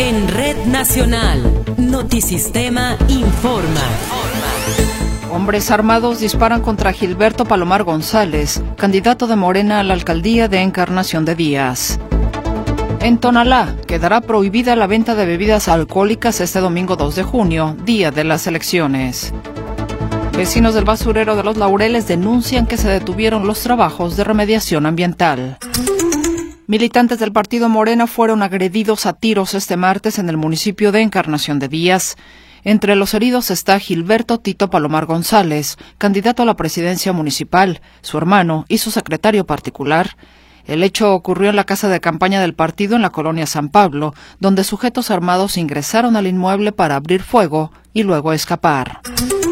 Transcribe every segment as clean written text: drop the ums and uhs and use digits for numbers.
En Red Nacional, Notisistema informa. Hombres armados disparan contra Gilberto Palomar González, candidato de Morena a la alcaldía de Encarnación de Díaz. En Tonalá, quedará prohibida la venta de bebidas alcohólicas este domingo 2 de junio, día de las elecciones. Vecinos del basurero de Los Laureles denuncian que se detuvieron los trabajos de remediación ambiental. Militantes del partido Morena fueron agredidos a tiros este martes en el municipio de Encarnación de Díaz. Entre los heridos está Gilberto Tito Palomar González, candidato a la presidencia municipal, su hermano y su secretario particular. El hecho ocurrió en la casa de campaña del partido en la colonia San Pablo, donde sujetos armados ingresaron al inmueble para abrir fuego y luego escapar.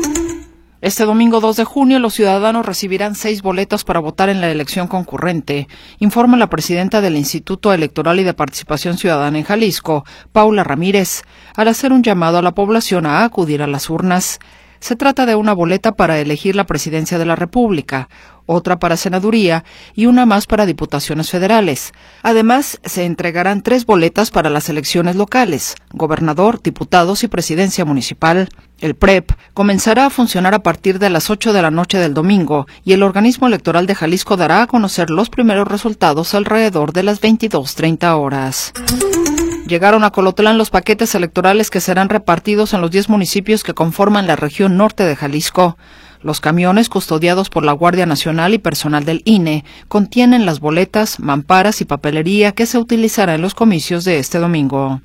Este domingo 2 de junio los ciudadanos recibirán 6 boletas para votar en la elección concurrente, informa la presidenta del Instituto Electoral y de Participación Ciudadana en Jalisco, Paula Ramírez, al hacer un llamado a la población a acudir a las urnas. Se trata de una boleta para elegir la presidencia de la República, otra para senaduría y una más para diputaciones federales. Además, se entregarán 3 boletas para las elecciones locales, gobernador, diputados y presidencia municipal. El PREP comenzará a funcionar a partir de las 8 de la noche del domingo y el organismo electoral de Jalisco dará a conocer los primeros resultados alrededor de las 22:30 horas. Llegaron a Colotlán los paquetes electorales que serán repartidos en los 10 municipios que conforman la región norte de Jalisco. Los camiones, custodiados por la Guardia Nacional y personal del INE, contienen las boletas, mamparas y papelería que se utilizará en los comicios de este domingo.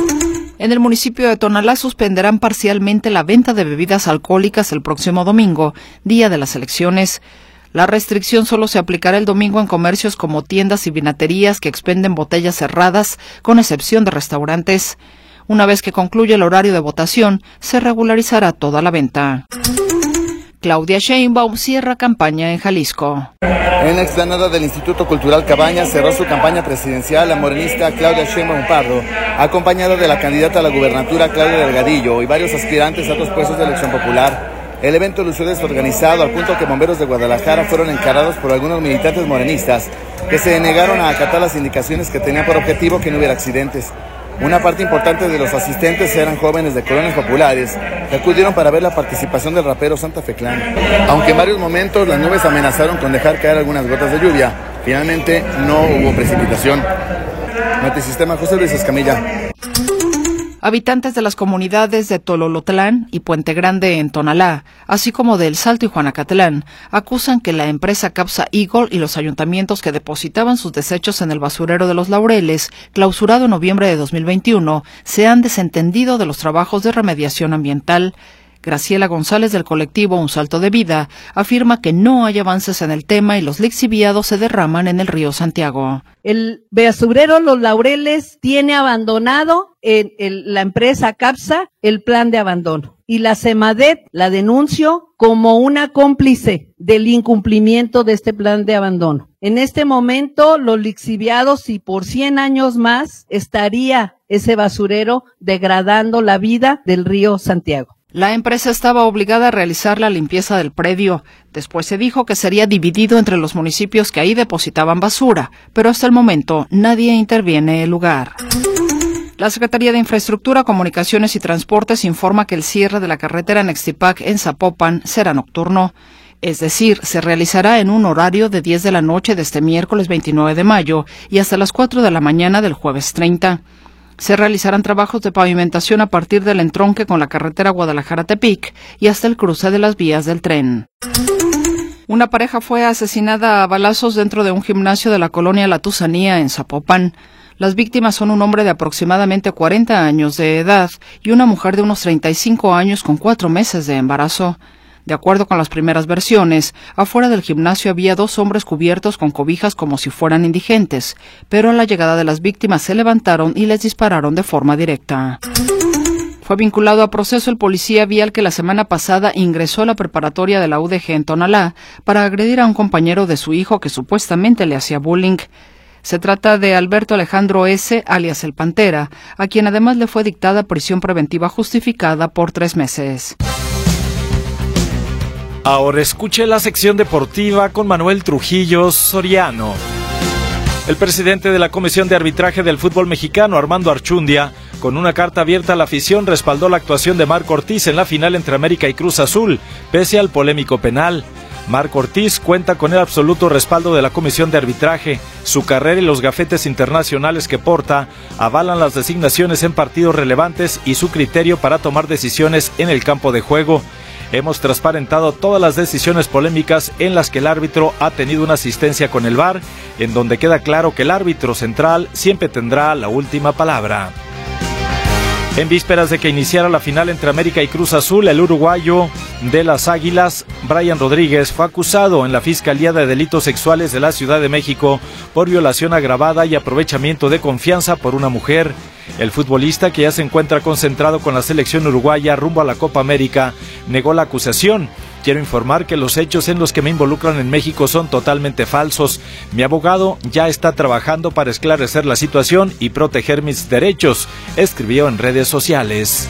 En el municipio de Tonalá suspenderán parcialmente la venta de bebidas alcohólicas el próximo domingo, día de las elecciones. La restricción solo se aplicará el domingo en comercios como tiendas y vinaterías que expenden botellas cerradas, con excepción de restaurantes. Una vez que concluya el horario de votación, se regularizará toda la venta. Claudia Sheinbaum cierra campaña en Jalisco. En la explanada del Instituto Cultural Cabañas cerró su campaña presidencial la morenista Claudia Sheinbaum Pardo, acompañada de la candidata a la gubernatura Claudia Delgadillo y varios aspirantes a otros puestos de elección popular. El evento lució desorganizado al punto que bomberos de Guadalajara fueron encarados por algunos militantes morenistas que se negaron a acatar las indicaciones que tenían por objetivo que no hubiera accidentes. Una parte importante de los asistentes eran jóvenes de colonias populares que acudieron para ver la participación del rapero Santa Fe Clan. Aunque en varios momentos las nubes amenazaron con dejar caer algunas gotas de lluvia, finalmente no hubo precipitación. Notisistema, José Luis Escamilla. Habitantes de las comunidades de Tololotlán y Puente Grande en Tonalá, así como de El Salto y Juanacatlán, acusan que la empresa Capsa Eagle y los ayuntamientos que depositaban sus desechos en el basurero de Los Laureles, clausurado en noviembre de 2021, se han desentendido de los trabajos de remediación ambiental. Graciela González, del colectivo Un Salto de Vida, afirma que no hay avances en el tema y los lixiviados se derraman en el río Santiago. El basurero Los Laureles tiene abandonado la empresa Capsa el plan de abandono. Y la Semadet la denunció como una cómplice del incumplimiento de este plan de abandono. En este momento, los lixiviados y por 100 años más estaría ese basurero degradando la vida del río Santiago. La empresa estaba obligada a realizar la limpieza del predio. Después se dijo que sería dividido entre los municipios que ahí depositaban basura, pero hasta el momento nadie interviene en el lugar. La Secretaría de Infraestructura, Comunicaciones y Transportes informa que el cierre de la carretera Nextipac en Zapopan será nocturno. Es decir, se realizará en un horario de 10 de la noche de este miércoles 29 de mayo y hasta las 4 de la mañana del jueves 30. Se realizarán trabajos de pavimentación a partir del entronque con la carretera Guadalajara-Tepic y hasta el cruce de las vías del tren. Una pareja fue asesinada a balazos dentro de un gimnasio de la colonia La Tusanía en Zapopan. Las víctimas son un hombre de aproximadamente 40 años de edad y una mujer de unos 35 años con 4 meses de embarazo. De acuerdo con las primeras versiones, afuera del gimnasio había 2 hombres cubiertos con cobijas como si fueran indigentes, pero a la llegada de las víctimas se levantaron y les dispararon de forma directa. Fue vinculado a proceso el policía vial que la semana pasada ingresó a la preparatoria de la UDG en Tonalá para agredir a un compañero de su hijo que supuestamente le hacía bullying. Se trata de Alberto Alejandro S., alias El Pantera, a quien además le fue dictada prisión preventiva justificada por 3 meses. Ahora escuche la sección deportiva con Manuel Trujillo Soriano. El presidente de la Comisión de Arbitraje del Fútbol Mexicano, Armando Archundia, con una carta abierta a la afición, respaldó la actuación de Marco Ortiz en la final entre América y Cruz Azul, pese al polémico penal. Marco Ortiz cuenta con el absoluto respaldo de la Comisión de Arbitraje. Su carrera y los gafetes internacionales que porta avalan las designaciones en partidos relevantes y su criterio para tomar decisiones en el campo de juego. Hemos transparentado todas las decisiones polémicas en las que el árbitro ha tenido una asistencia con el VAR, en donde queda claro que el árbitro central siempre tendrá la última palabra. En vísperas de que iniciara la final entre América y Cruz Azul, el uruguayo de las Águilas, Brian Rodríguez, fue acusado en la Fiscalía de Delitos Sexuales de la Ciudad de México por violación agravada y aprovechamiento de confianza por una mujer. El futbolista, que ya se encuentra concentrado con la selección uruguaya rumbo a la Copa América, negó la acusación. Quiero informar que los hechos en los que me involucran en México son totalmente falsos. Mi abogado ya está trabajando para esclarecer la situación y proteger mis derechos, escribió en redes sociales.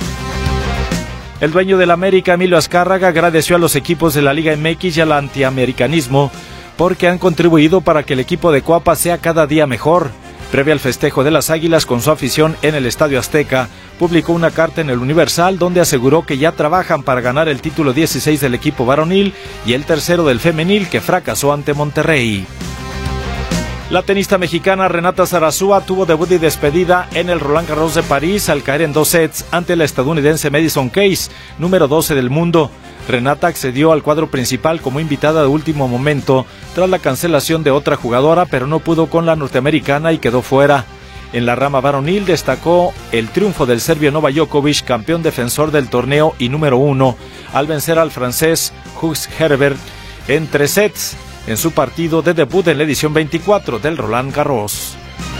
El dueño del América, Emilio Azcárraga, agradeció a los equipos de la Liga MX y al antiamericanismo porque han contribuido para que el equipo de Cuapa sea cada día mejor. Previo al festejo de las Águilas con su afición en el Estadio Azteca, publicó una carta en el Universal donde aseguró que ya trabajan para ganar el título 16 del equipo varonil y el tercero del femenil, que fracasó ante Monterrey. La tenista mexicana Renata Zarazúa tuvo debut y despedida en el Roland Garros de París al caer en 2 sets ante la estadounidense Madison Keys, número 12 del mundo. Renata accedió al cuadro principal como invitada de último momento tras la cancelación de otra jugadora, pero no pudo con la norteamericana y quedó fuera. En la rama varonil destacó el triunfo del serbio Novak Djokovic, campeón defensor del torneo y número 1, al vencer al francés Hugues Herbert en 3 sets en su partido de debut en la edición 24 del Roland Garros.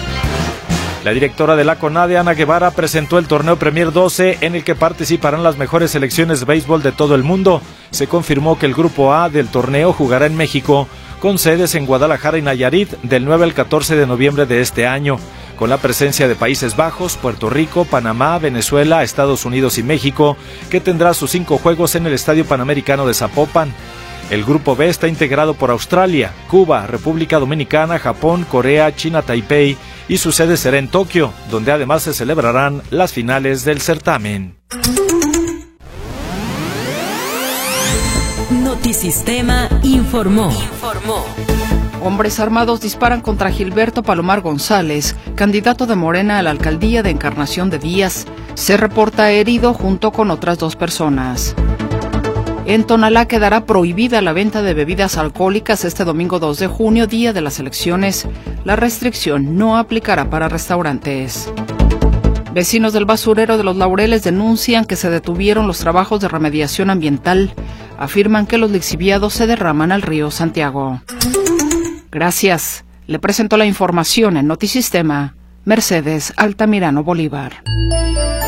La directora de la CONADE, Ana Guevara, presentó el torneo Premier 12 en el que participarán las mejores selecciones de béisbol de todo el mundo. Se confirmó que el grupo A del torneo jugará en México, con sedes en Guadalajara y Nayarit del 9 al 14 de noviembre de este año, con la presencia de Países Bajos, Puerto Rico, Panamá, Venezuela, Estados Unidos y México, que tendrá sus 5 juegos en el Estadio Panamericano de Zapopan. El grupo B está integrado por Australia, Cuba, República Dominicana, Japón, Corea, China, Taipei, y su sede será en Tokio, donde además se celebrarán las finales del certamen. Notisistema informó. Hombres armados disparan contra Gilberto Palomar González, candidato de Morena a la alcaldía de Encarnación de Díaz. Se reporta herido junto con otras 2 personas. En Tonalá quedará prohibida la venta de bebidas alcohólicas este domingo 2 de junio, día de las elecciones. La restricción no aplicará para restaurantes. Vecinos del basurero de Los Laureles denuncian que se detuvieron los trabajos de remediación ambiental. Afirman que los lixiviados se derraman al río Santiago. Gracias. Le presento la información en Notisistema, Mercedes Altamirano Bolívar.